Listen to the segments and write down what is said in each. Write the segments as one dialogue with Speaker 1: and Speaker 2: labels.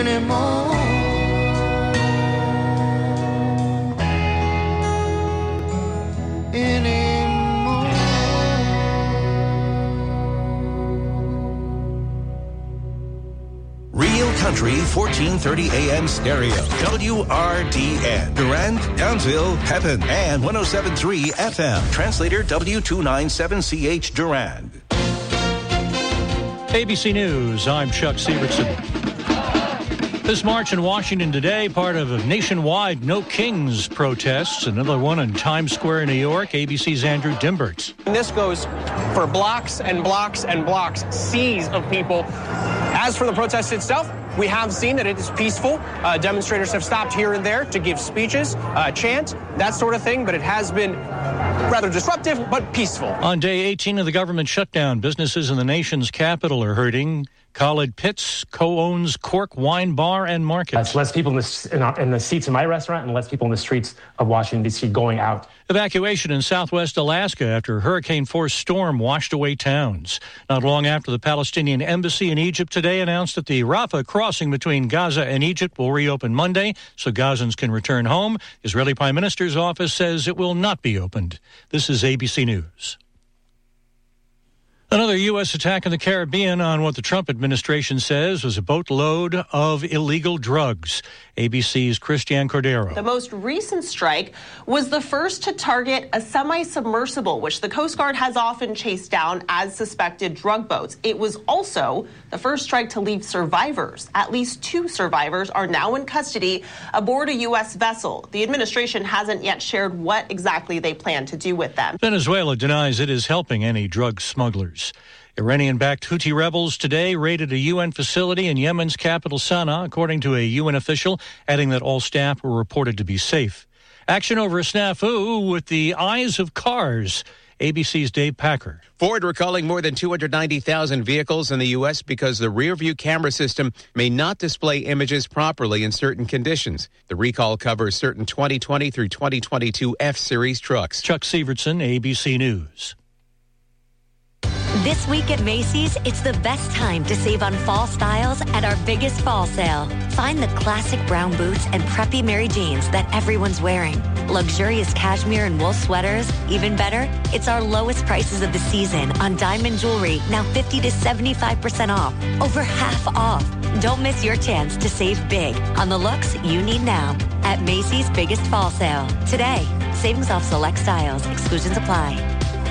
Speaker 1: anymore.
Speaker 2: Real Country 1430 AM stereo. WRDN. Durand, Townsville, Pepin, and 107.3 FM. Translator W297CH Durand.
Speaker 3: ABC News, I'm Chuck Sievertson. This march in Washington today, part of a nationwide No Kings protests. Another one in Times Square, New York. ABC's Andrew Dimberts.
Speaker 4: And this goes for blocks and blocks and blocks, seas of people. As for the protest itself, we have seen that it is peaceful. Demonstrators have stopped here and there to give speeches, chant, that sort of thing, but it has been rather disruptive, but peaceful. On
Speaker 3: day 18 of the government shutdown, businesses in the nation's capital are hurting. Khalid Pitts co-owns Cork Wine Bar and Market.
Speaker 5: It's less people in the seats in my restaurant and less people in the streets of Washington, D.C. going out.
Speaker 3: Evacuation in southwest Alaska after a hurricane-force storm washed away towns. Not long after the Palestinian embassy in Egypt today announced that the Rafah crossing between Gaza and Egypt will reopen Monday so Gazans can return home. Israeli Prime Minister's office says it will not be opened. This is ABC News. Another U.S. attack in the Caribbean on what the Trump administration says was a boatload of illegal drugs. ABC's Christiane Cordero.
Speaker 6: The most recent strike was the first to target a semi-submersible, which the Coast Guard has often chased down as suspected drug boats. It was also the first strike to leave survivors. At least 2 survivors are now in custody aboard a U.S. vessel. The administration hasn't yet shared what exactly they plan to do with them.
Speaker 3: Venezuela denies it is helping any drug smugglers. Iranian-backed Houthi rebels today raided a UN facility in Yemen's capital Sana'a, according to a UN official, adding that all staff were reported to be safe. Action over a snafu with the eyes of cars. ABC's Dave Packer.
Speaker 7: Ford recalling more than 290,000 vehicles in the U.S. because the rear-view camera system may not display images properly in certain conditions. The recall covers certain 2020 through 2022 F-Series trucks.
Speaker 3: Chuck Sievertson, ABC News.
Speaker 8: This week at Macy's, it's the best time to save on fall styles at our biggest fall sale. Find the classic brown boots and preppy Mary Janes that everyone's wearing. Luxurious cashmere and wool sweaters. Even better, it's our lowest prices of the season on diamond jewelry, now 50 to 75% off. Over half off. Don't miss your chance to save big on the looks you need now at Macy's biggest fall sale. Today, savings off select styles. Exclusions apply.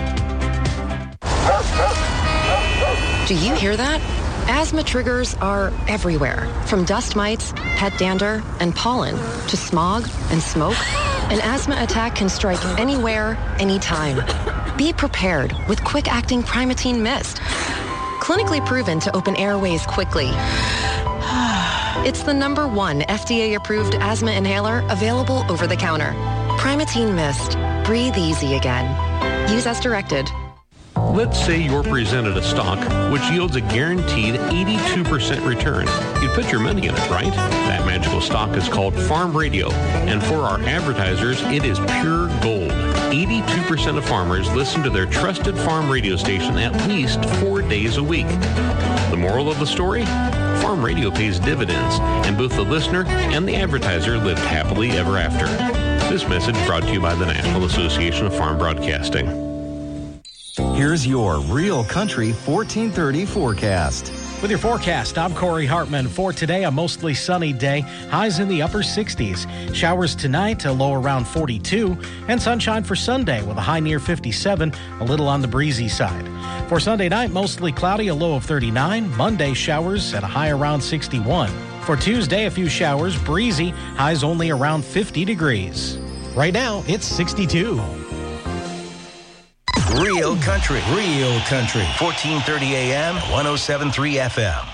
Speaker 9: Do you hear that? Asthma triggers are everywhere, from dust mites, pet dander, and pollen, to smog and smoke. An asthma attack can strike anywhere, anytime. Be prepared with quick-acting Primatene Mist. Clinically proven to open airways quickly. It's the #1 FDA-approved asthma inhaler available over the counter. Primatene Mist. Breathe easy again. Use as directed.
Speaker 10: Let's say you're presented a stock which yields a guaranteed 82% return. You'd put your money in it, right? That magical stock is called Farm Radio, and for our advertisers, it is pure gold. 82% of farmers listen to their trusted farm radio station at least 4 days a week. The moral of the story? Farm Radio pays dividends, and both the listener and the advertiser lived happily ever after. This message brought to you by the National Association of Farm Broadcasting.
Speaker 11: Here's your Real Country 1430 forecast.
Speaker 12: With your forecast, I'm Corey Hartman. For today, a mostly sunny day. Highs in the upper 60s. Showers tonight, a low around 42. And sunshine for Sunday with a high near 57, a little on the breezy side. For Sunday night, mostly cloudy, a low of 39. Monday, showers at a high around 61. For Tuesday, a few showers, breezy, highs only around 50 degrees. Right now, it's 62.
Speaker 2: Real Country. 1430 AM, 107.3 FM.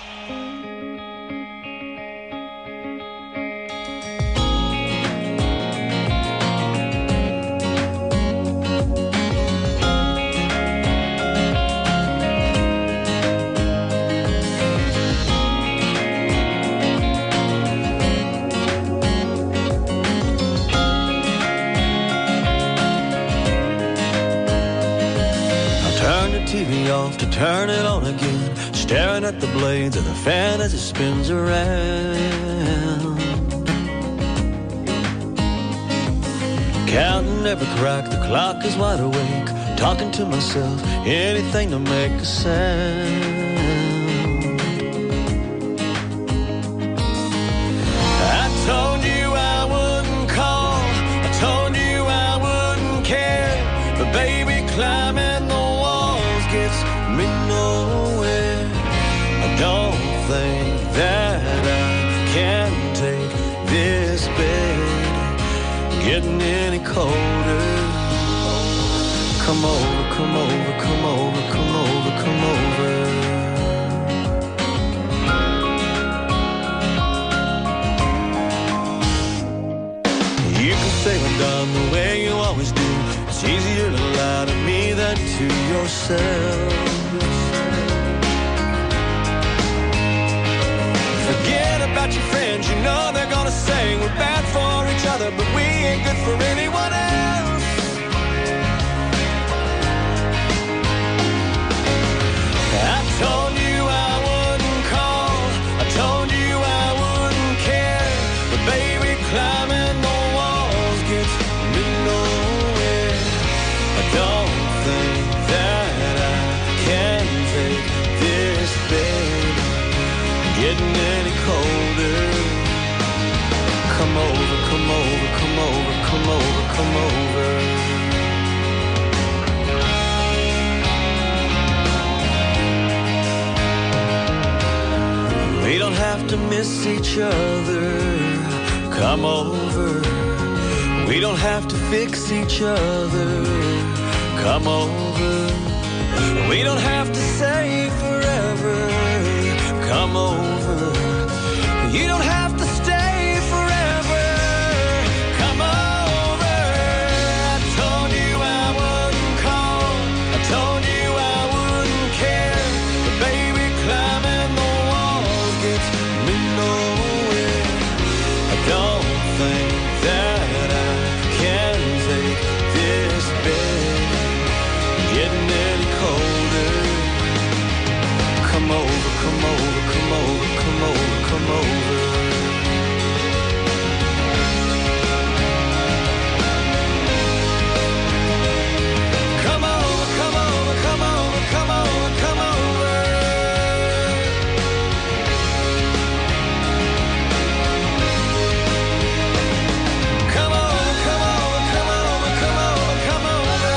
Speaker 1: TV off to turn it on again, staring at the blades of the fan as it spins around. every crack, the clock is wide awake, talking to myself, anything to make a sound. I told you I wouldn't call, I told you I wouldn't care, but baby, climbing the walls gets me nowhere. I don't think that I can take this bed getting any colder. Come over, come over, come over, come over, come over. You can say I'm done the way you always do. It's easier to lie to me than to yourself. Forget about your friends, you know they're gonna say we're bad for each other, but we ain't good for anyone else. I told you I wouldn't call, I told you I wouldn't care, but baby, climbing the walls gets me nowhere. I don't think that I can take this bed getting any colder. Come over, come over, come over, come over, come over. We don't have to miss each other. Come over. We don't have to fix each other. Come over. We don't have to say forever. Come over. You don't have to stay forever. Come over. I told you I wouldn't call, I told you I wouldn't care, but baby, climbing the walls gets me nowhere. I don't think that I can take this bed getting any colder. Come over, come over, come over, come over, come over. Come over, come over, come over, come over, come over. Come over, come over, come over, come over, come over.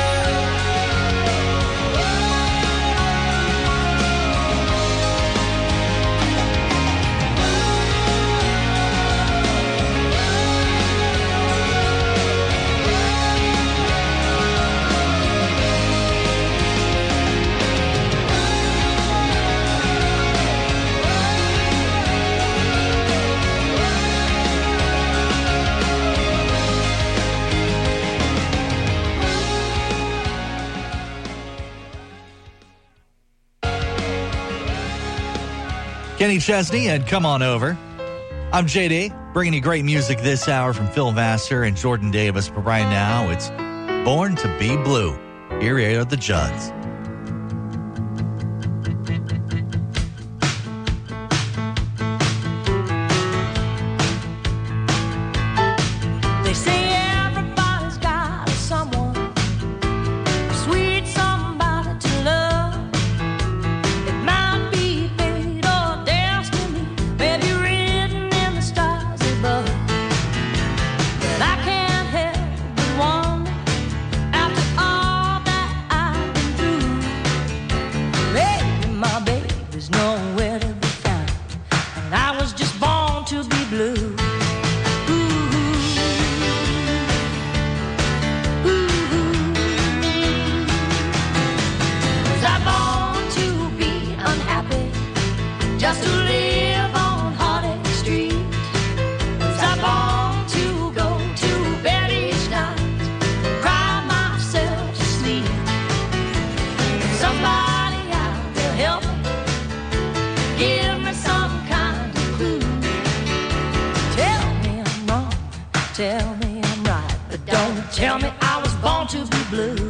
Speaker 13: Kenny Chesney and Come On Over. I'm JD, bringing you great music this hour from Phil Vassar and Jordan Davis. But right now, it's Born to Be Blue. Here are the Judds.
Speaker 14: They say everybody's got someone, sweet somebody to love. It might be fate or destiny, maybe written in the stars above. But I can't help but wonder, after all that I've been through, maybe my baby's nowhere to be found, and I was just born to be blue. Just to live on heartache street. Was I born to go to bed each night, cry myself to sleep? Somebody out there help me, give me some kind of clue. Tell me I'm wrong, tell me I'm right, but don't tell me I was born to be blue.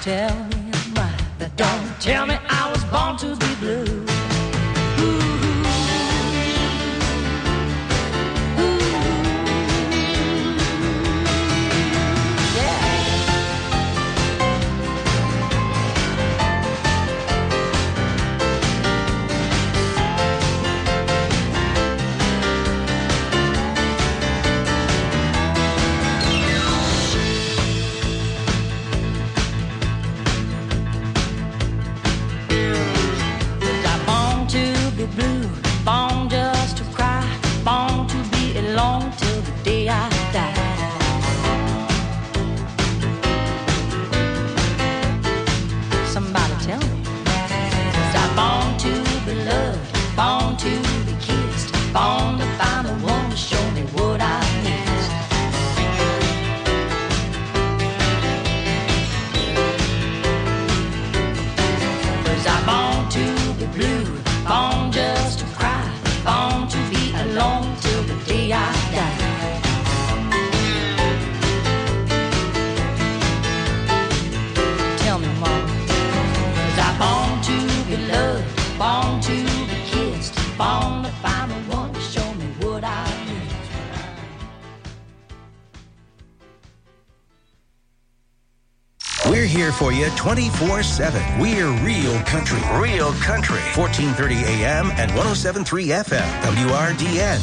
Speaker 14: tell me I'm right, but don't tell me I was born to be blue. Blue, born just to cry, born to be alone till the day I die. Somebody tell me, was I born to be loved, born to be kissed, born to find the one to show me what I missed? Was I born to be blue, born just to cry, born to be alone till the day I die? Tell me, Mama, was I born to be loved, born to be kissed, born to find the one to show me what I missed?
Speaker 2: We're here for you 24/7. We're Real Country. Real Country. 1430 AM and 107.3 FM. WRDN.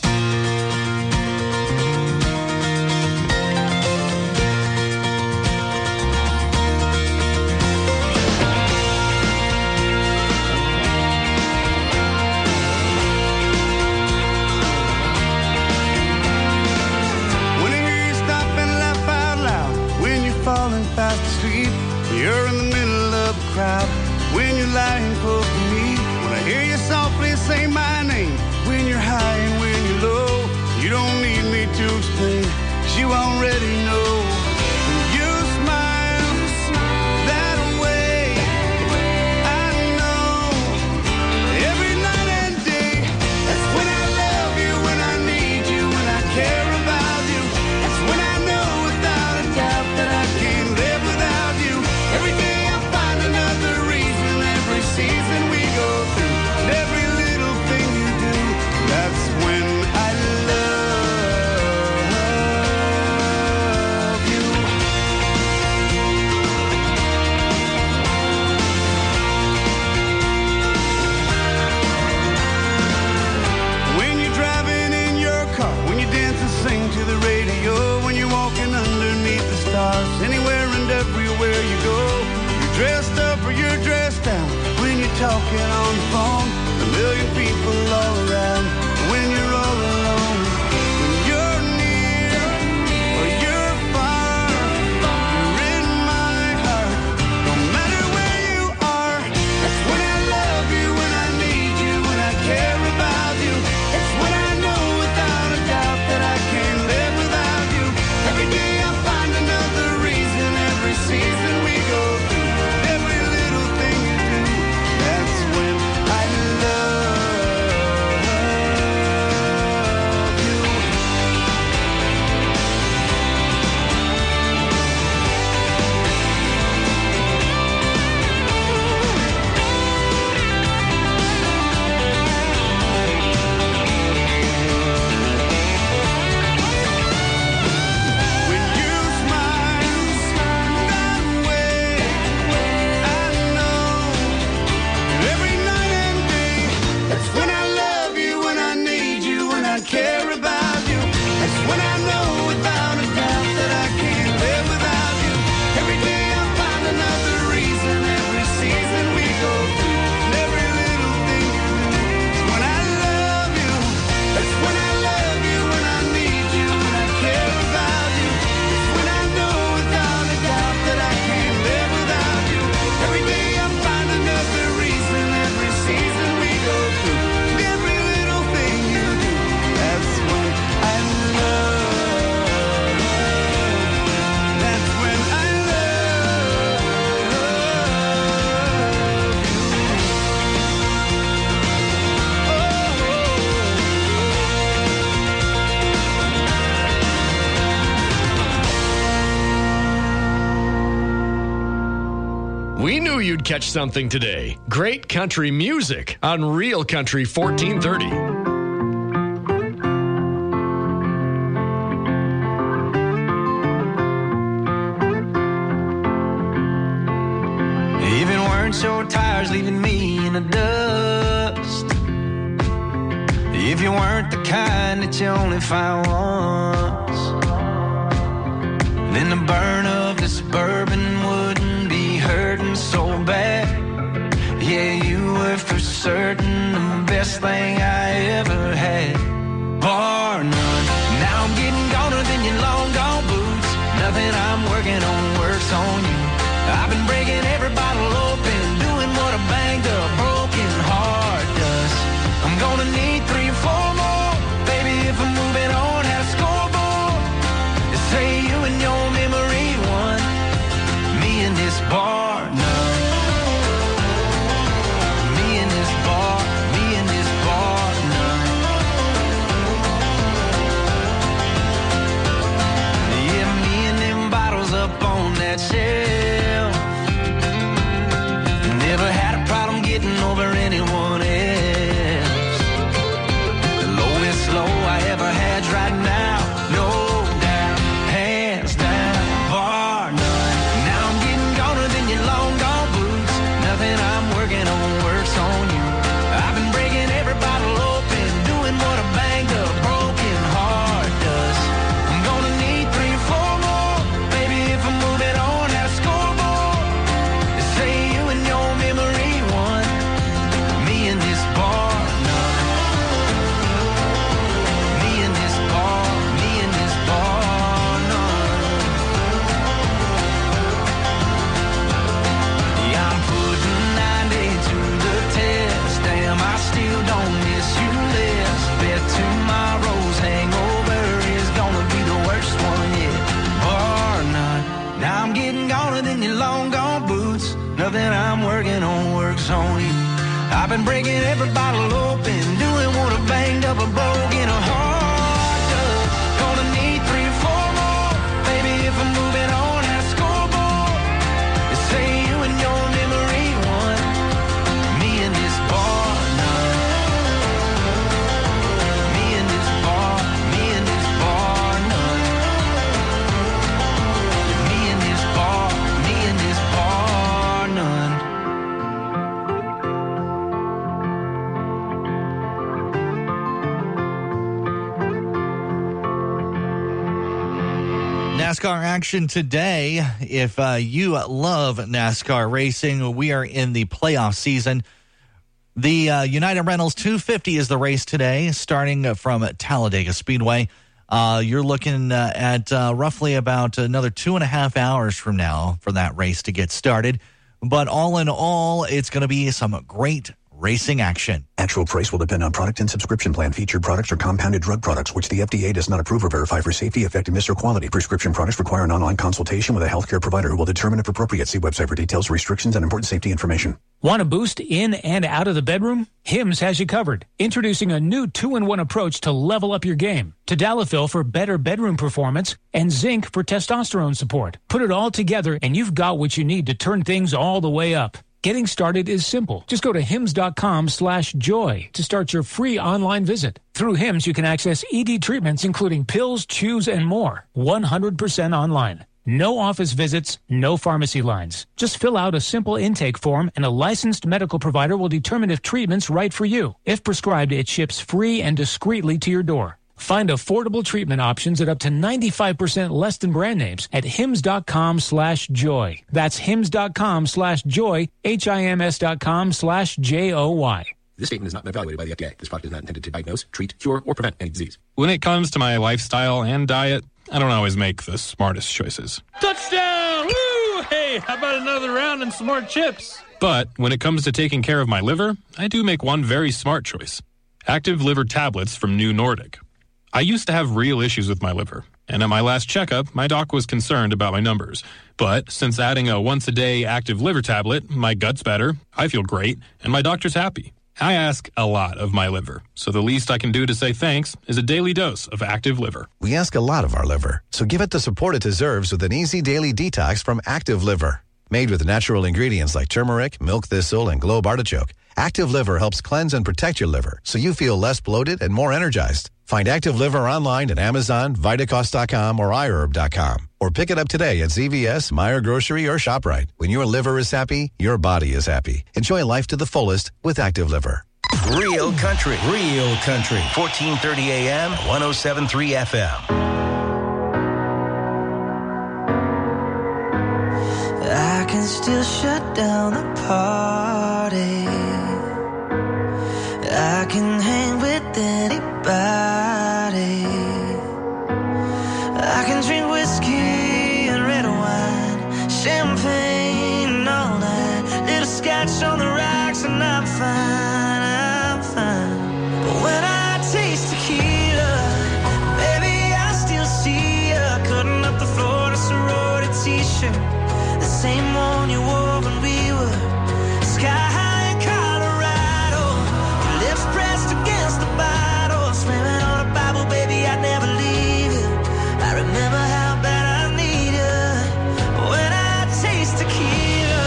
Speaker 15: Whenever you stop and laugh out loud, when you're falling fast asleep, you're in the middle of a crowd, when you're lying close to me, when I hear you softly say my name, when you're high and when you're low, you don't need me to explain, 'cause you already know. When you smile that way, I know every night and day, that's when I love you, when I need you, when I care about you, that's when I know without a doubt that I can't live without you. Every day I find another reason, every season we go through, and every little thing you do, that's when I love you. When you're driving in your car, when you dance and sing to the radio, when you're walking underneath the stars, anywhere and everywhere you go, you're dressed up or you're dressed down, when you're talking on the phone, a million people all around, when you're all alone, when you're near or you're far, you're in my heart, no matter where you are, that's when I love you, when I need you, when I care about you, that's when I know without a doubt that I can't live without you. Every day I find another reason, every season we go through, every little thing you do, that's when I love
Speaker 16: We knew you'd catch something today. Great country music on Real Country 1430.
Speaker 1: Even weren't your tires leaving me in the dust. If you weren't the kind that you only find once, then the burn of this bourbon wouldn't be hurting so bad. Yeah, you were for certain the best thing I ever had, bar none. Now I'm getting goner than your long gone boots. Nothing I'm working on works on you. I've been breaking every bottle open, doing what a banged up broken heart does. I'm gonna need 3 or 4 more, baby, if I'm moving on, have a scoreboard. Say you and your memory won, me in this bar none. Me in this bar none. Yeah, me and them bottles up on that shelf. Never had a problem getting over anyone else. The lowest low I ever had's right now, no doubt, hands down, bar none. Now I'm getting goner than your long gone boots. Nothing I'm working on works on you. I've been breaking every bottle open, doing what a banged up broken heart does. I'm gonna need 3 or 4 more, baby, if I'm moving on, have a scoreboard. They say you and your memory won, me in this bar none. Me in this bar none. Yeah, I'm putting 90 to the test. Damn, I still don't miss you less. Bet tomorrow's hangover is gonna be the worst one yet, bar none. Now I'm getting goner than your long gone boots. Nothing I'm working on works on you. I've been breaking every bottle open, doing what a banged up a broken heart does. Gonna need 3 or 4 more, baby, if I'm moving on, have a scoreboard. They say you and your memory won, me in this bar none. Me in this bar none. Me in this bar none.
Speaker 13: NASCAR action today. If you love NASCAR racing, we are in the playoff season. The United Rentals 250 is the race today, starting from Talladega Speedway. You're looking at roughly about another 2.5 hours from now for that race to get started. But all in all, it's going to be some great racing action.
Speaker 17: Actual price will depend on product and subscription plan. Featured products are compounded drug products, which the FDA does not approve or verify for safety, effectiveness, or quality. Prescription products require an online consultation with a healthcare provider who will determine if appropriate. See website for details, restrictions, and important safety information.
Speaker 18: Want a boost in and out of the bedroom? Hims has you covered. Introducing a new 2-in-1 approach to level up your game. Tadalafil for better bedroom performance and zinc for testosterone support. Put it all together and you've got what you need to turn things all the way up. Getting started is simple. Just go to hims.com/joy to start your free online visit. Through Hims, you can access ED treatments including pills, chews, and more. 100% online. No office visits, no pharmacy lines. Just fill out a simple intake form and a licensed medical provider will determine if treatment's right for you. If prescribed, it ships free and discreetly to your door. Find affordable treatment options at up to 95% less than brand names at hims.com/joy. That's hims.com/joy, HIMS.com/JOY.
Speaker 19: This statement is not evaluated by the FDA. This product is not intended to diagnose, treat, cure, or prevent any disease.
Speaker 20: When it comes to my lifestyle and diet, I don't always make the smartest choices.
Speaker 21: Touchdown! Woo! Hey, how about another round and some more chips?
Speaker 20: But when it comes to taking care of my liver, I do make one very smart choice. Active Liver tablets from New Nordic. I used to have real issues with my liver, and at my last checkup, my doc was concerned about my numbers. But since adding a once-a-day Active Liver tablet, my gut's better, I feel great, and my doctor's happy. I ask a lot of my liver, so the least I can do to say thanks is a daily dose of Active Liver.
Speaker 22: We ask a lot of our liver, so give it the support it deserves with an easy daily detox from Active Liver.
Speaker 4: Made with natural ingredients like turmeric, milk thistle, and globe artichoke, Active Liver helps cleanse and protect your liver so you feel less bloated and more energized. Find Active Liver online at Amazon, Vitacost.com, or iHerb.com. Or pick it up today at CVS, Meijer Grocery, or ShopRite. When your liver is happy, your body is happy. Enjoy life to the fullest with Active Liver.
Speaker 2: Real country. 1430 AM, 107.3 FM.
Speaker 14: I can still shut down the party. I can hang with anybody. I can drink whiskey and red wine, champagne and all night, little scotch on the rocks, and I'm fine, I'm fine. But when I taste tequila, baby, I still see ya cutting up the Florida sorority t-shirt, the same one you wore when we were sky high in Colorado. Your lips pressed against the bottle, slamming on a Bible, baby, I'd never leave you. I remember how bad I need you when I taste tequila.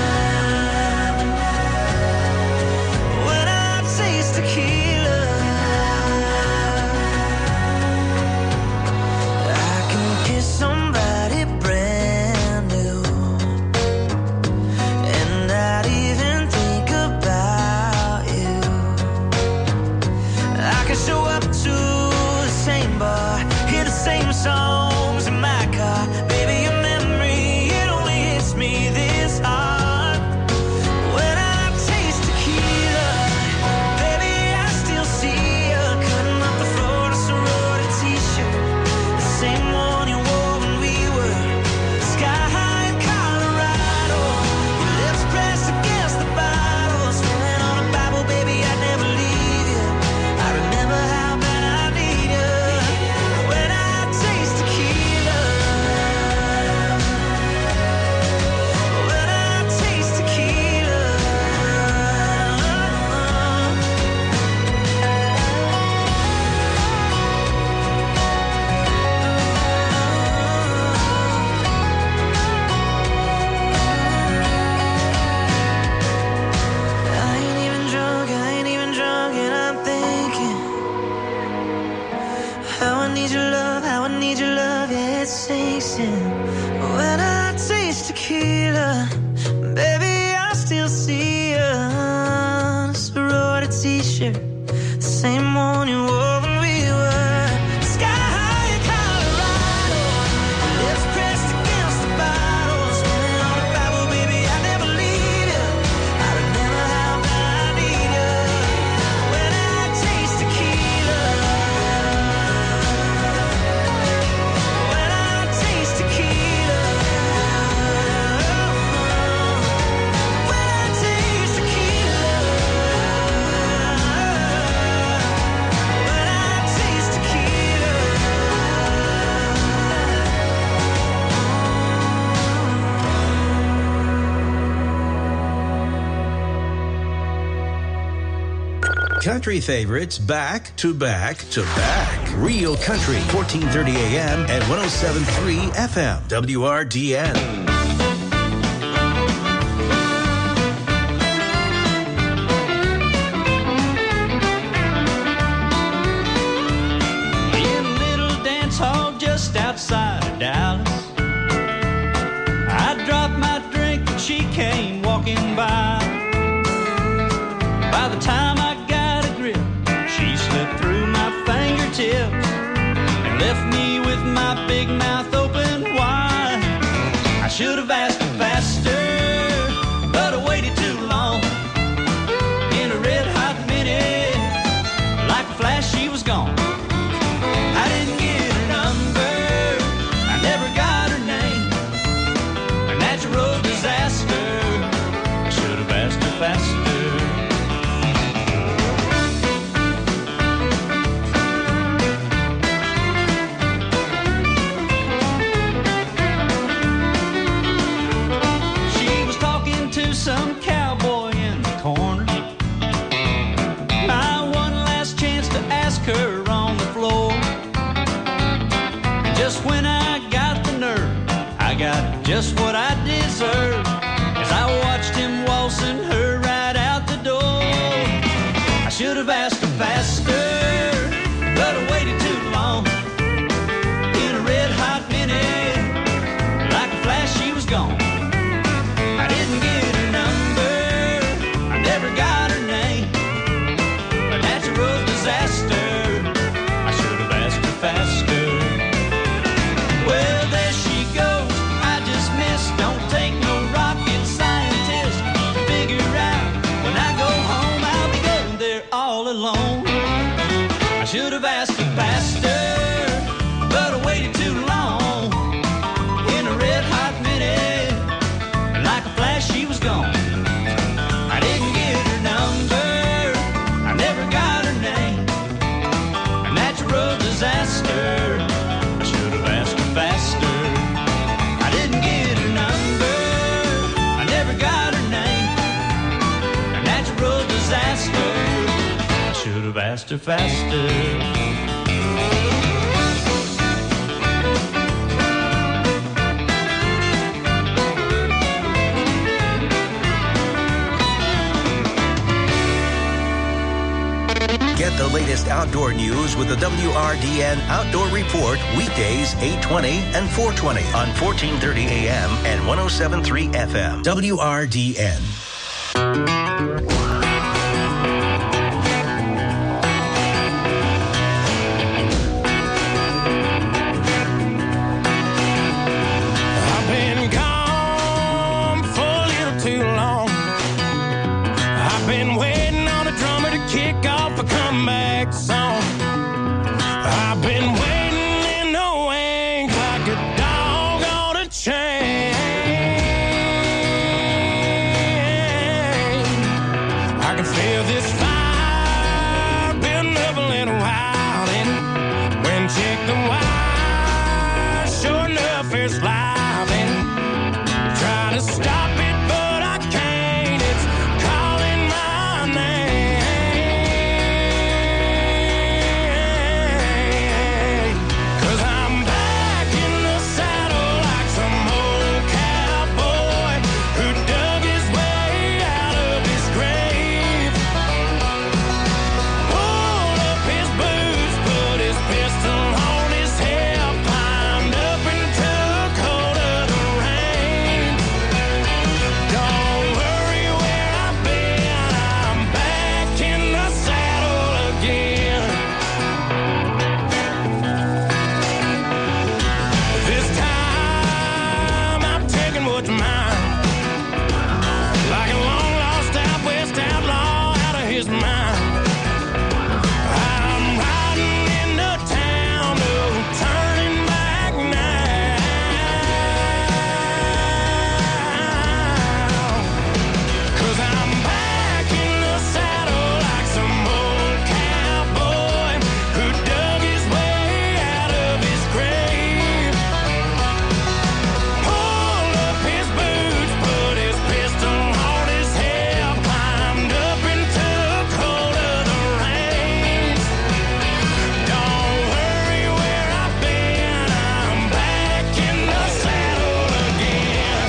Speaker 14: When I taste tequila, I can kiss somebody brand new and not even think about you. I can show up to the same bar, hear the same songs in my car. Baby, your memory, it only hits me this hard. When I taste tequila, baby, I still see you cutting up the Florida sorority t-shirt, the same one you wore when we were sky high in Colorado. Your lips pressed against the bottle, swimming on a Bible, baby, I'd never leave you. I remember how bad I need you when I taste tequila. When I taste tequila. I ain't even drunk, and I'm thinking how I need your love, yeah, it sinks in. When I taste tequila, baby, I still see you on a sorority t-shirt, the same one you wore when we were sky high in Colorado. Lips pressed against the bottle, spinning on a Bible, baby, I never leave you. I remember how bad I need you when I taste tequila. When I taste tequila. When I taste tequila. When I taste tequila.
Speaker 2: Country favorites back to back to back. Real country. 1430 AM and 107.3 FM. WRDN.
Speaker 1: In a little dance hall just outside of Dallas, I dropped my drink and she came walking by. By the time I got a grip, she slipped through my fingertips and left me with my big mouth open wide. I should have asked her faster, but I waited too long. In a red hot minute, like a flash, she was gone. I didn't get her number, I never got her name. A natural disaster, I should have faster, faster.
Speaker 2: Get the latest outdoor news with the WRDN Outdoor Report weekdays 8:20 and 4:20 on 1430 AM and 107.3 FM. WRDN.
Speaker 5: I've been gone for a little too long. I've been waiting on a drummer to kick off a comeback song. I've been waiting in the wings like a dog on a chain. I can feel this fire building up a little while, and when check the wire, sure enough it's live, and try to stop it, but I can't. It's calling my name. 'Cause I'm back in the saddle like some old cowboy who dug his way out of his grave. Pulled up his boots, put his pistol on his hip, climbed up and took hold of the reins. Don't worry where I've been, I'm back in the saddle again. This time I'm taking what's mine, like a long lost out west outlaw out of his mind. I'm riding into town, no turning back now. 'Cause I'm back in the saddle like some old cowboy who dug his way out of his grave. Pulled up his boots, put his pistol on his hip, climbed up and took hold of the reins. Don't worry where I've been, I'm back in the saddle again.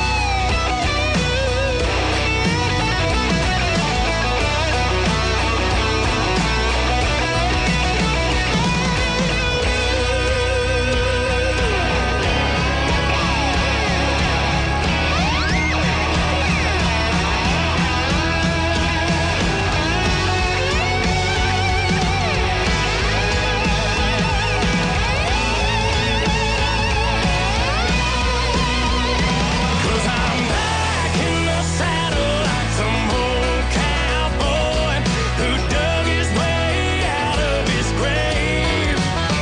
Speaker 5: Cause I'm back in the saddle like some old cowboy who dug his way out of his grave.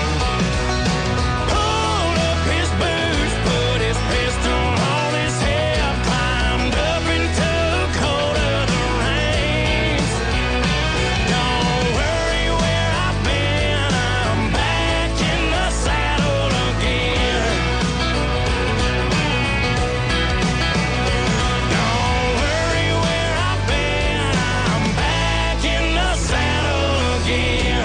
Speaker 5: Pulled up his boots, put his pistol on his hip, climbed up and took hold of the reins. Don't worry where I've been, I'm back in the saddle again. Don't worry where I've been, I'm back in the saddle again.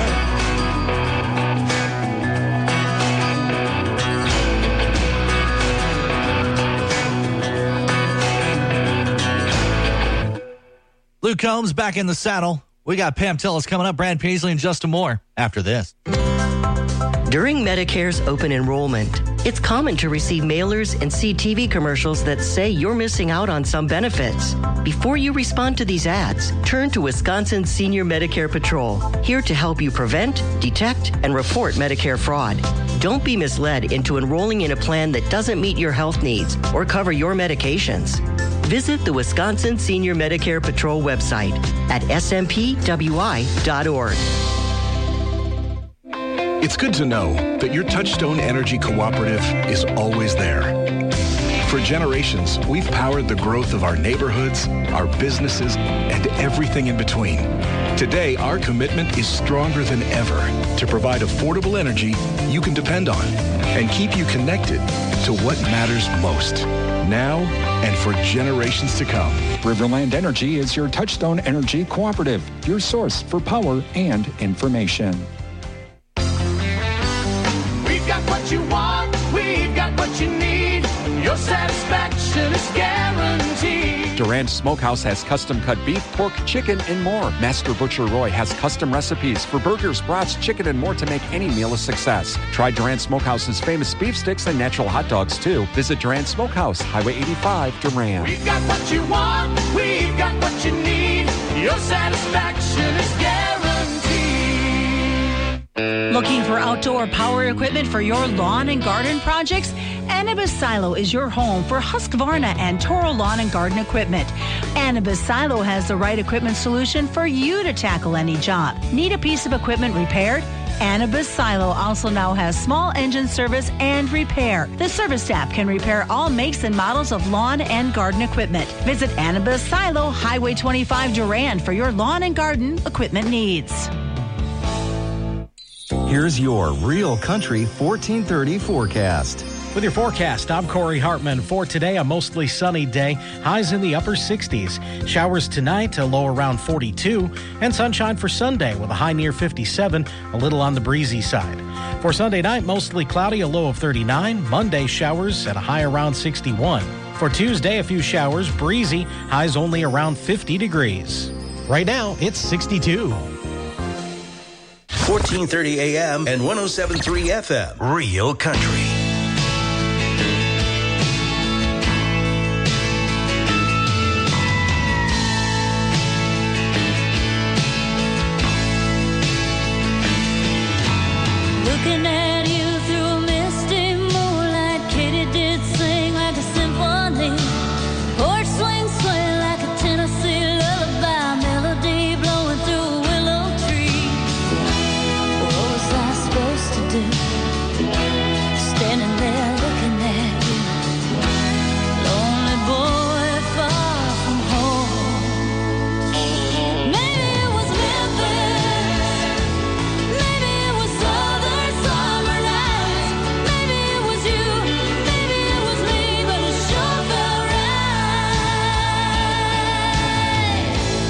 Speaker 13: Luke Combs back in the saddle. We got Pam Tillis coming up, Brad Paisley, and Justin Moore after this.
Speaker 22: During Medicare's open enrollment, it's common to receive mailers and see TV commercials that say you're missing out on some benefits. Before you respond to these ads, turn to Wisconsin Senior Medicare Patrol, here to help you prevent, detect, and report Medicare fraud. Don't be misled into enrolling in a plan that doesn't meet your health needs or cover your medications. Visit the Wisconsin Senior Medicare Patrol website at smpwi.org.
Speaker 23: It's good to know that your Touchstone Energy Cooperative is always there. For generations, we've powered the growth of our neighborhoods, our businesses, and everything in between. Today, our commitment is stronger than ever to provide affordable energy you can depend on and keep you connected to what matters most. now and for generations to come.
Speaker 3: Riverland Energy is your Touchstone Energy cooperative, your source for power and information.
Speaker 5: We've got what you want, we've got what you need. Your satisfaction is guaranteed.
Speaker 6: Durand Smokehouse has custom-cut beef, pork, chicken, and more. Master Butcher Roy has custom recipes for burgers, brats, chicken, and more to make any meal a success. Try Durand Smokehouse's famous beef sticks and natural hot dogs, too. Visit Durand Smokehouse, Highway 85, Durand.
Speaker 5: We've got what you want, we've got what you need. Your satisfaction is guaranteed.
Speaker 7: Looking for outdoor power equipment for your lawn and garden projects? Anibis Silo is your home for Husqvarna and Toro lawn and garden equipment. Anibis Silo has the right equipment solution for you to tackle any job. Need a piece of equipment repaired? Anibis Silo also now has small engine service and repair. The service staff can repair all makes and models of lawn and garden equipment. Visit Anibis Silo, Highway 25 Durand for your lawn and garden equipment needs.
Speaker 11: Here's your Real Country 1430 forecast.
Speaker 12: With your forecast, I'm Corey Hartman. For today, a mostly sunny day. Highs in the upper 60s. Showers tonight, a low around 42. And sunshine for Sunday with a high near 57, a little on the breezy side. For Sunday night, mostly cloudy, a low of 39. Monday, showers at a high around 61. For Tuesday, a few showers, breezy, highs only around 50 degrees. Right now, it's 62.
Speaker 2: 1430 AM and 107.3 FM. Real Country.
Speaker 14: Looking at you through a misty moonlight, Katie did sing like a symphony. Porch swing sway like a Tennessee lullaby, melody blowing through a willow tree. What was I supposed to do? Standing there looking at you, lonely boy far from home. Maybe it was Memphis, maybe it was Southern summer nights, maybe it was you, maybe it was me, but it sure felt right.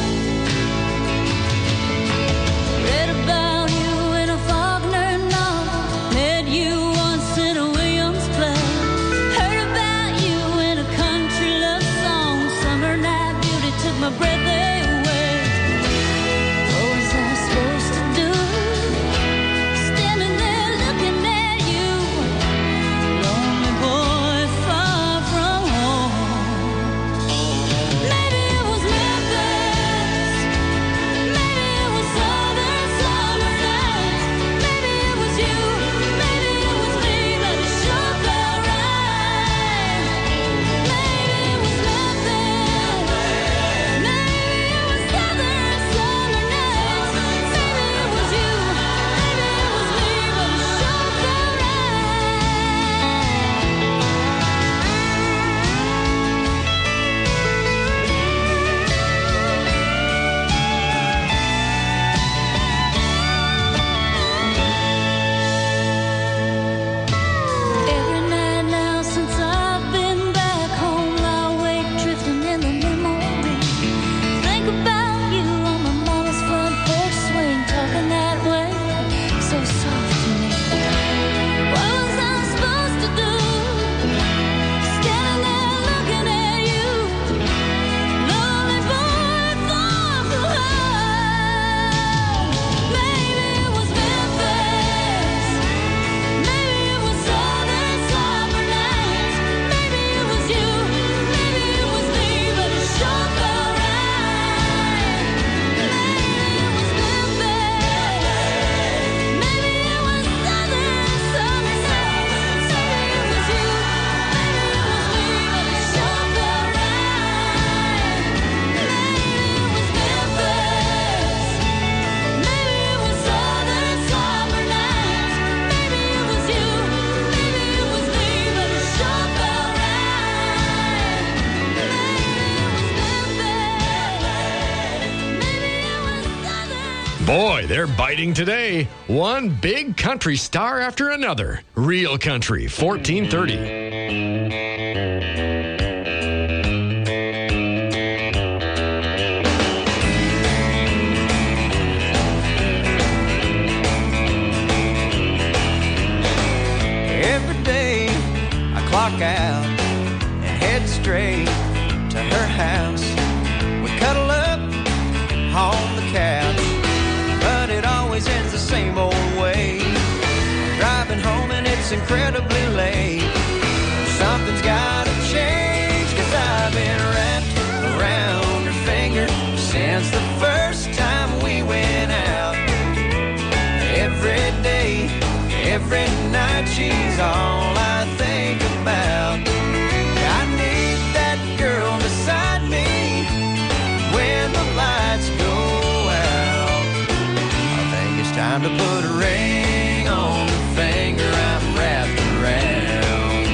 Speaker 14: Read about you in a Faulkner novel, met you once in a Williams play, heard about you in a country love song, summer night beauty took my breath away. What was I supposed to do? Standing there looking at you, lonely boy far from home. Maybe it was Memphis, maybe it was Southern summer nights, maybe it was you, maybe it was me, but it sure felt right. Maybe it was Memphis, maybe it was Southern summer nights, maybe it was you, maybe it was me, but it sure felt Every night now since I've been back home, I wake drifting in the memory. Think about you on my mama's front porch swing, talking that way, so soft to me. What was I supposed to do? Standing there looking at you, lonely boy far from home. Maybe it was Memphis, maybe it was Southern summer nights, maybe it was you, maybe it was me, but it sure felt right. Maybe it was Memphis, maybe it was Southern summer nights, maybe it was you, maybe it was me, but it sure felt right. Maybe it was Memphis, maybe it was Southern summer nights, maybe it was you, maybe it was me, but it sure felt right. Maybe it was Memphis,
Speaker 16: Boy, they're biting today. One big country star after another. Real Country 1430.
Speaker 1: it's incredibly late. Something's gotta change, 'cause I've been wrapped around her finger since the first time we went out. Every day, every night, she's all I think about. I need that girl beside me when the lights go out. I think it's time to put a ring on the finger I'm wrapped around.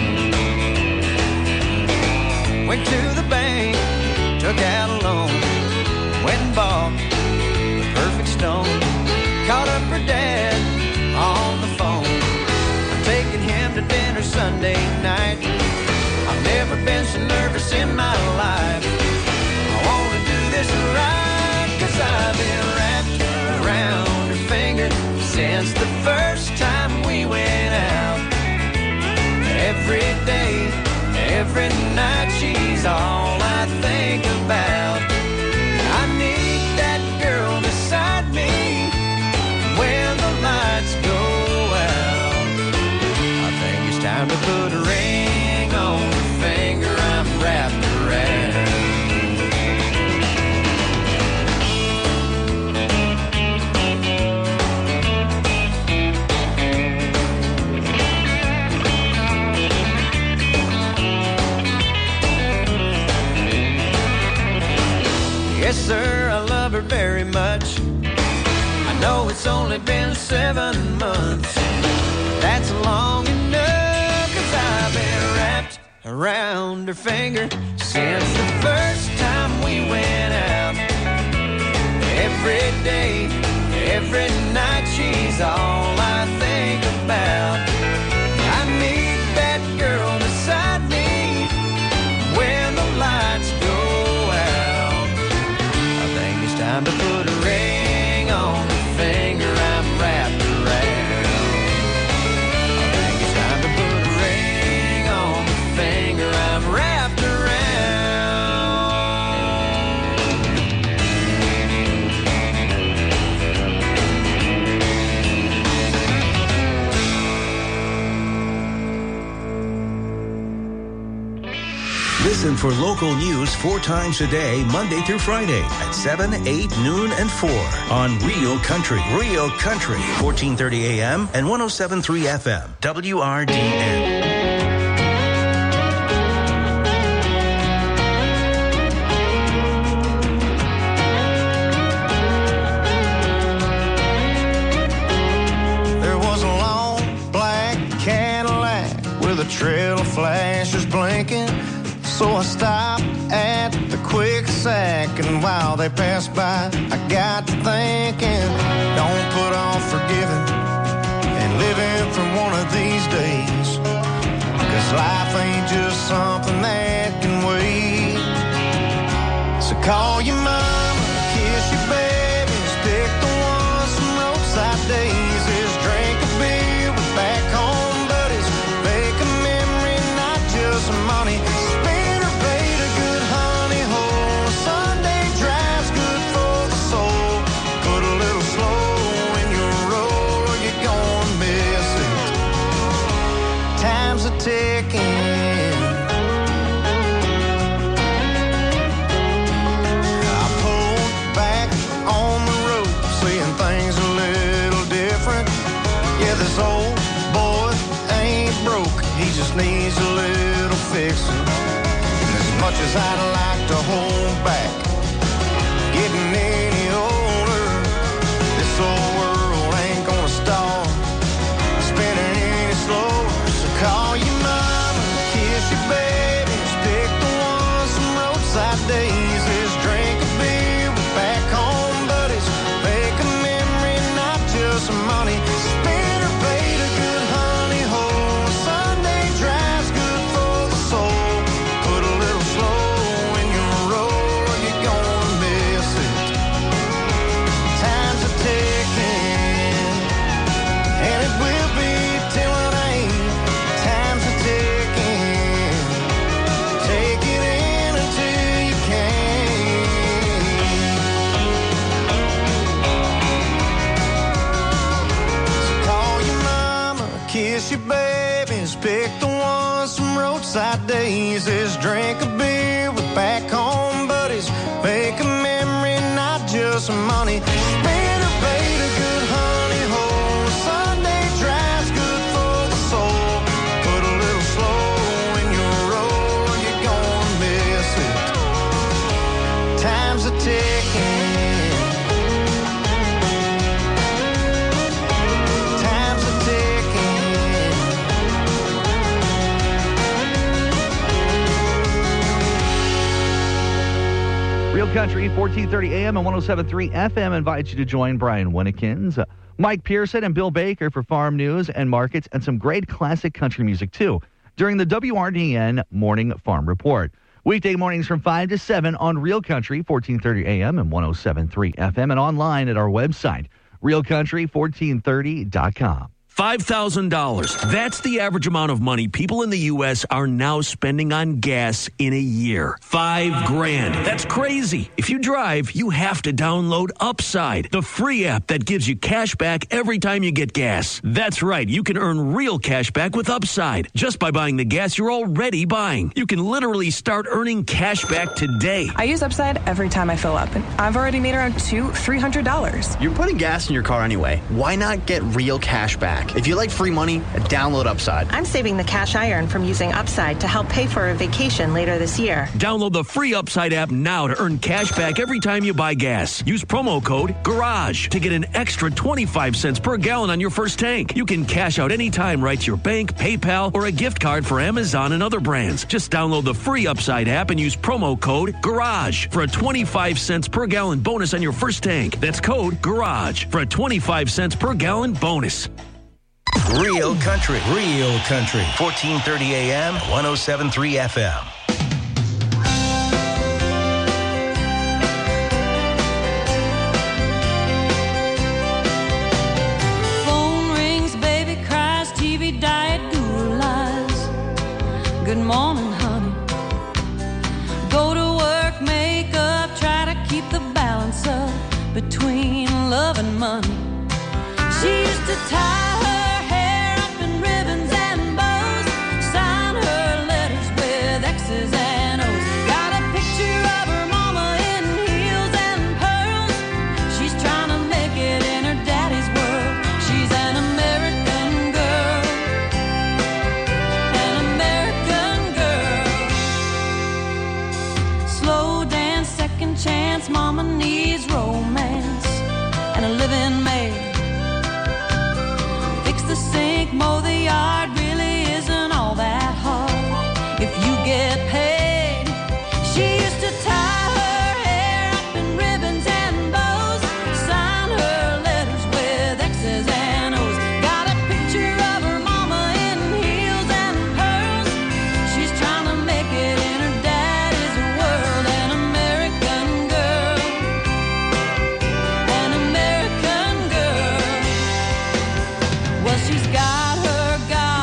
Speaker 1: Went to the bank, took out a loan, went and bought the perfect stone. Called up her dad on the phone. I'm taking him to dinner Sunday night. I've never been so nervous in my life. I want to do this right, 'cause I've been wrapped around her finger since the first time we went out. Every day, every night, she's all I think about. I need that girl beside me when the lights go out. I think it's time to put a ring on the finger I'm wrapped around. Yes, sir, I love her very much. I know it's only been 7 months. That's long enough, 'cause I've been wrapped around her finger since the first time we went out. Every day, every night, she's all I think about. I need that girl beside me when the lights go out. I think it's time to put a ring on the finger I'm wrapped around. I think it's time to put a ring on the finger I'm wrapped around.
Speaker 2: Listen for local news 4 times a day, Monday through Friday at 7, 8, noon, and 4 on Real Country. Real Country, 1430 AM and 107.3 FM, WRDN.
Speaker 5: There was a long black Cadillac with a trail of flashes blinking. So I stopped at the quick sack, and while they passed by, I got to thinking, don't put off forgiving and living for one of these days, 'cause life ain't just something that can wait. So call your mama, kiss your babies, pick the ones some roadside daisies, drink a beer with back home buddies, make a memory, not just some money. Ticking. I pulled back on the road, seeing things a little different. Yeah, this old boy ain't broke, he just needs a little fixing. And as much as I'd like to hold back, getting any older, this old world ain't gonna stop spinning any slower. So call your mama, kiss your babies, pick the ones some roadside daisies, drink a beer with back home buddies, make a memory, not just some money. Spin or bait a good honey hole, Sunday drive's good for the soul. Put a little slow in your roll, or you're gonna miss it. Time's a ticking, and it will be till it ain't. Time's a ticking, take it in until you can. fireside days, drink a beer with back home buddies, make a memory, not just money. Spin a bait, a good honey hole, Sunday drive's good for the soul. Put a little slow in your roll, you're gonna miss it. Time's a ticking.
Speaker 8: Real Country, 1430 AM and 107.3 FM invites you to join Brian Winnekins, Mike Pearson, and Bill Baker for farm news and markets and some great classic country music, too, during the WRDN Morning Farm Report. Weekday mornings from 5 to 7 on Real Country, 1430 AM and 107.3 FM, and online at our website, realcountry1430.com.
Speaker 9: $5,000. That's the average amount of money people in the U.S. are now spending on gas in a year. $5,000. That's crazy. If you drive, you have to download Upside, the free app that gives you cash back every time you get gas. That's right. You can earn real cash back with Upside just by buying the gas you're already buying. You can literally start earning cash back today.
Speaker 10: I use Upside every time I fill up, and I've already made around $200-$300.
Speaker 24: You're putting gas in your car anyway. Why not get real cash back? If you like free money, download Upside.
Speaker 25: I'm saving the cash I earn from using Upside to help pay for a vacation later this year.
Speaker 9: Download the free Upside app now to earn cash back every time you buy gas. Use promo code GARAGE to get an extra 25 cents per gallon on your first tank. You can cash out anytime right to your bank, PayPal, or a gift card for Amazon and other brands. Just download the free Upside app and use promo code GARAGE for a 25 cents per gallon bonus on your first tank. That's code GARAGE for a 25 cents per gallon bonus.
Speaker 2: Real Country. 1430 AM, 107.3 FM.
Speaker 14: Phone rings, baby cries, TV diet, Google lies. Good morning, honey. Go to work, make up, try to keep the balance up between love and money. She used to tie mama needs romance and a living maid. Fix the sink, mow the yard, really isn't all that hard if you get paid. She used to tie her hair up in ribbons and bows, sign her letters with X's and O's. Got a picture of her mama in heels and pearls. She's trying to make it in her daddy's world. An American girl. Well, she's got her God.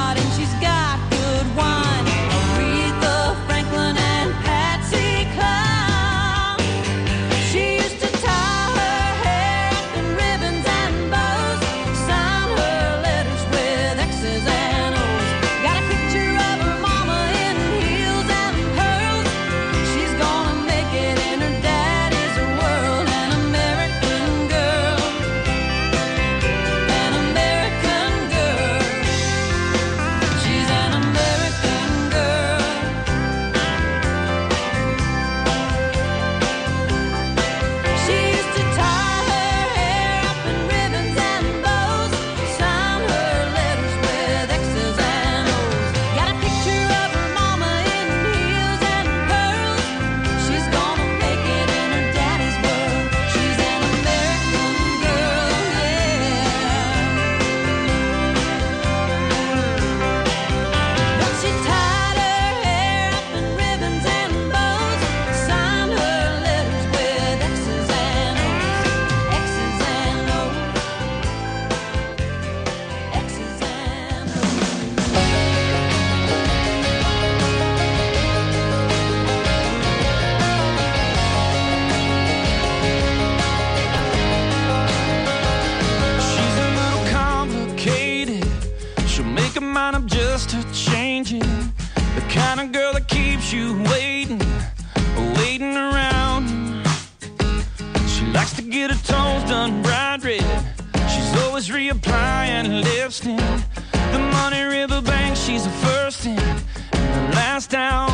Speaker 5: reapplying lipstick. The Money River Bank, she's the first in and the last down.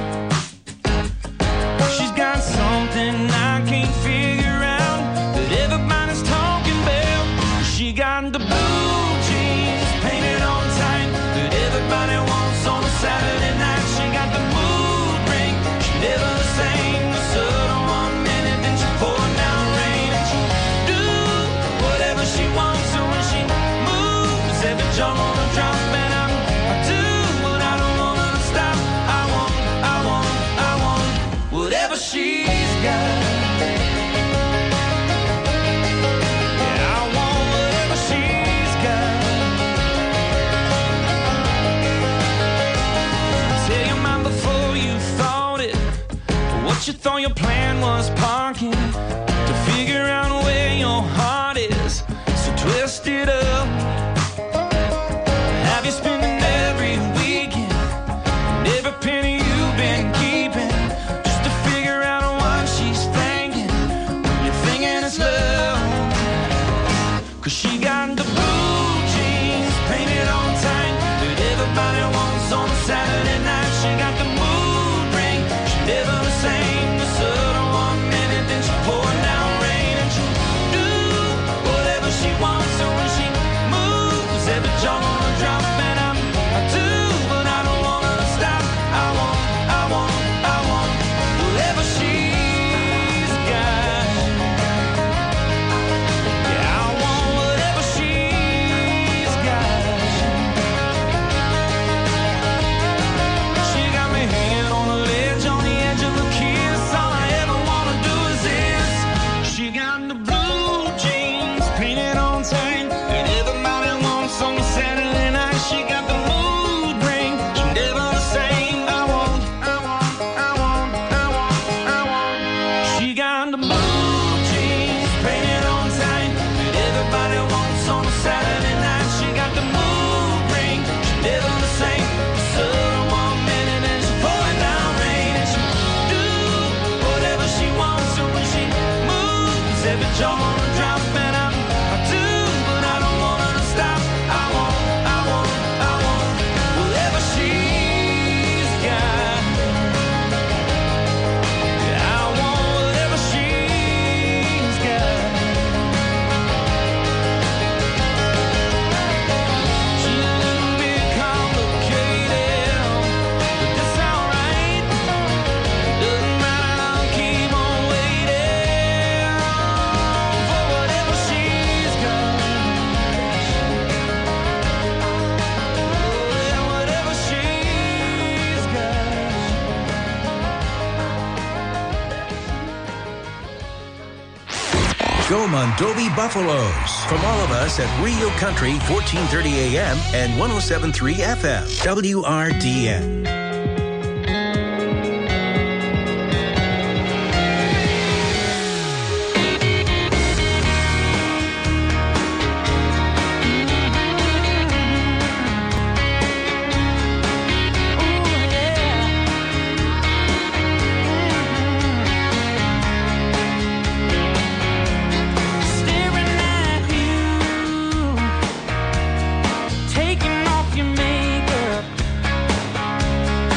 Speaker 5: She's got something I can't figure out that everybody's talking about. She got the blue jeans painted on tight that everybody wants on a Saturday night. She got the mood ring, she never the same. The sun on 1 minute, then she pouring down rain. And she do whatever she wants. So when she moves, every jaw on a drop. And I do what I don't want to stop. I want whatever she's got. Yeah, I want whatever she's got. Tell your mind before you thought it. What you thought your plan was parking to figure out where your heart is. So twist it up. Have you spending every weekend and every penny you've been keeping just to figure out what she's thinking when you're thinking it's love? 'Cause she got the blue jeans painted on tight that everybody wants on a Saturday night. She got the mood ring, she never the same. The sun on 1 minute, then she pouring down rain. And she do whatever she wants. So when she moves, every jaw on a drop. And I do, but I don't want her to stop. I want whatever she's got. Yeah, I want whatever she's got. She got me hanging on a ledge, on the edge of a kiss. All I ever want to do is this. She got the blue jeans painted on tight that everybody wants on a Saturday night. She got the mood ring, she never the same. I want. She got the blue jeans painted on tight that everybody wants on a Saturday night. She got the mood ring, she never the same. The sun on 1 minute and she's pouring down rain. And she do whatever she wants. So when she moves, every jaw on a drop. And I do, but I don't want her to stop. I want whatever she's got. Yeah, I want whatever she's got. She's a little bit complicated, but that's alright. Doesn't matter, I'll keep on waiting for whatever she's got. Yeah, whatever she's got.
Speaker 2: Go Mondovi Buffaloes. From all of us at Real Country 1430 AM and 107.3 FM. WRDN.
Speaker 5: Staring at you, taking off your makeup.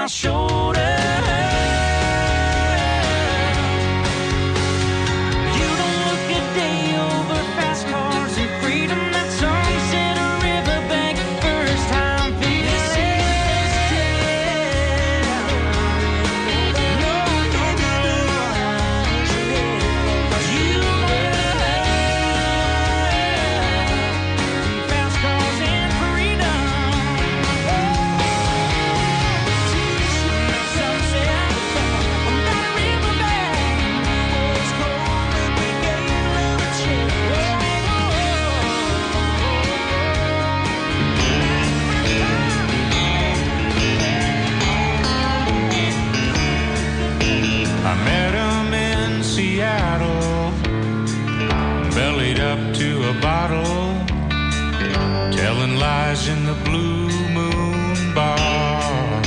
Speaker 5: shoulder. You don't look a day over fast cars and freedom. That sunset riverbank, first time feeling I met him in Seattle, bellied up to a bottle, telling lies in the Blue Moon Bar.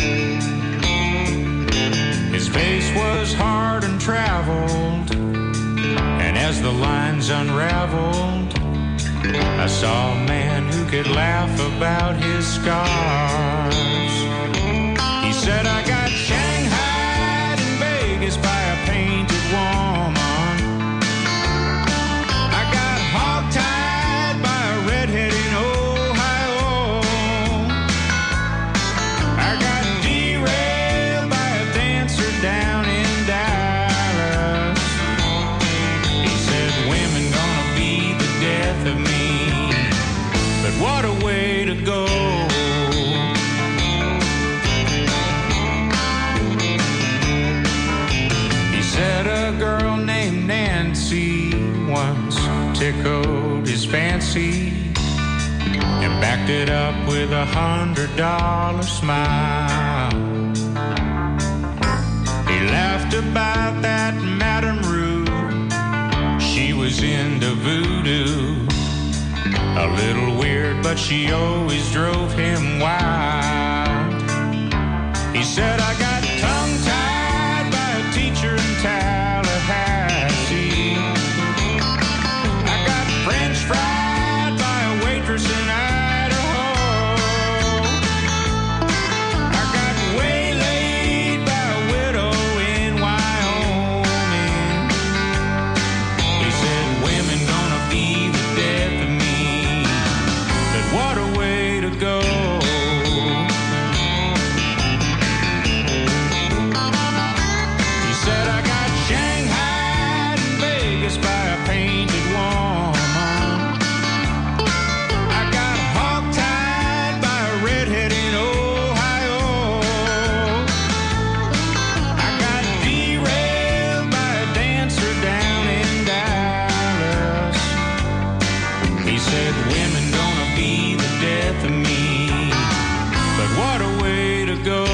Speaker 5: His face was hard and traveled, and as the lines unraveled, I saw a man who could laugh about his scars. He said, I got Shanghai in Vegas by a painted woman. I got hog-tied by a redhead in Ohio. I got derailed by a dancer down in Dallas. He said, women gonna be the death of me, but what a way to go. Said a girl named Nancy once tickled his fancy and backed it up with $100 smile. He laughed about that Madame Rue. She was into voodoo. A little weird, but she always drove him wild. He said, I got tongue-tied by a teacher in Tallahassee. I got French fried by a waitress in Idaho. I got waylaid by a widow in Wyoming. He said, women gonna be the death of me, but what a way to go. He said, I got Shanghai in Vegas by a painted woman. I got hog-tied by a redhead in Ohio. I got derailed by a dancer down in Dallas. He said, women gonna be the death of me, but what a way to go.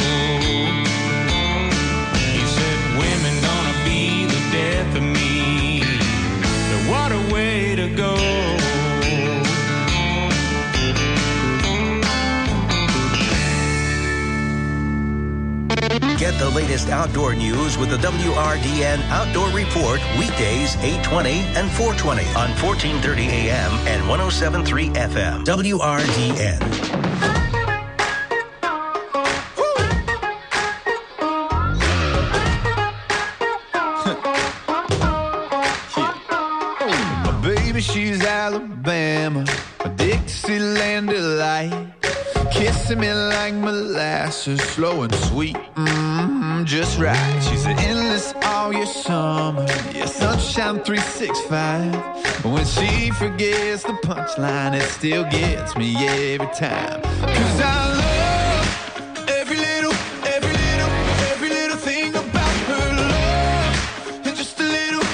Speaker 5: He said, women gonna be the death of me, but what a way to go.
Speaker 2: Get the latest outdoor news with the WRDN Outdoor Report weekdays 8:20 and 4:20 on 1430 AM and 107.3 FM. WRDN.
Speaker 15: My baby, she's Alabama, a Dixieland delight. Kissing me like molasses, slow and sweet, just right. She's an endless all year summer, yeah, sunshine 365. But when she forgets the punchline, it still gets me every time. 'Cause I love every little thing about her love. And just a little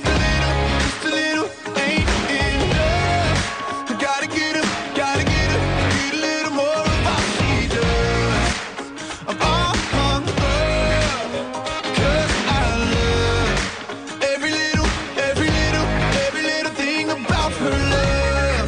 Speaker 15: ain't enough. I gotta get her, get a little more of what she does. I'm all hung up, 'cause I love every little thing about her love.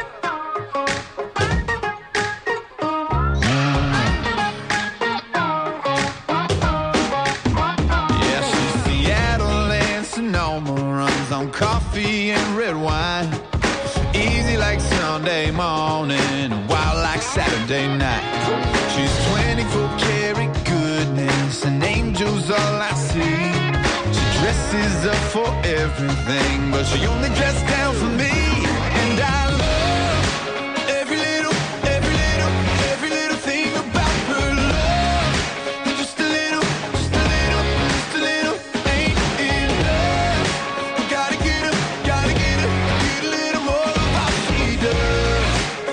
Speaker 15: Yeah, she's Seattle and Sonoma, runs on coffee and red wine. Easy like Sunday morning, wild like Saturday night. She's 24 karat good dresses up for everything, but she only dressed down for me. And I love every little thing about her. Love just a little, ain't enough. Gotta get a little more of how she does.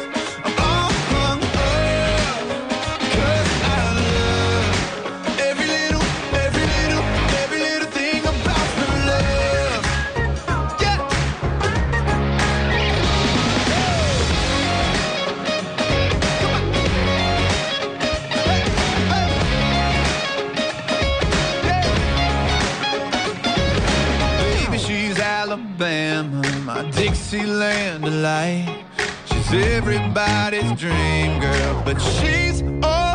Speaker 15: Cause I love every little thing about her. Love, yeah. Baby, she's Alabama, my Dixieland delight. She's everybody's dream girl, but she's all